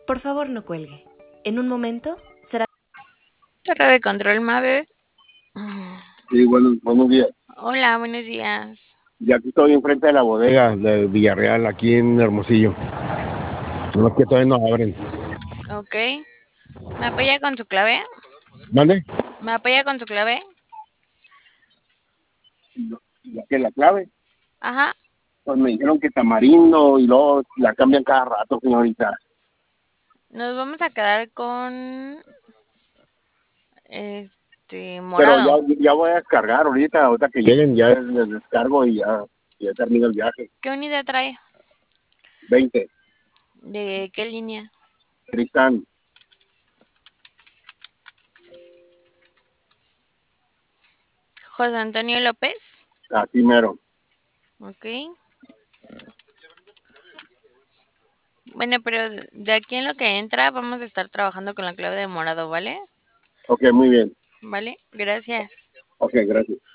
Por favor, no cuelgue. En un momento será... Torre de control, Mave. Sí, buenos días. Hola, buenos días. Ya aquí estoy enfrente de la bodega de Villarreal, aquí en Hermosillo. No es que todavía no abren. Ok. ¿Me apoya con su clave? ¿Mande? ¿Me apoya con su clave? Ya que la clave, Ajá. pues me dijeron que tamarindo y luego la cambian cada rato, señorita. Nos vamos a quedar con Pero ya, morado. ya voy a descargar ahorita que lleguen, ya les descargo y ya termino el viaje. ¿Qué unidad trae? 20, ¿De qué línea? Tristán, José Antonio López. así mero. Ok. Bueno, pero de aquí en lo que entra vamos a estar trabajando con la clave de morado, ¿vale? Ok, muy bien. ¿Vale? Gracias. Ok, gracias.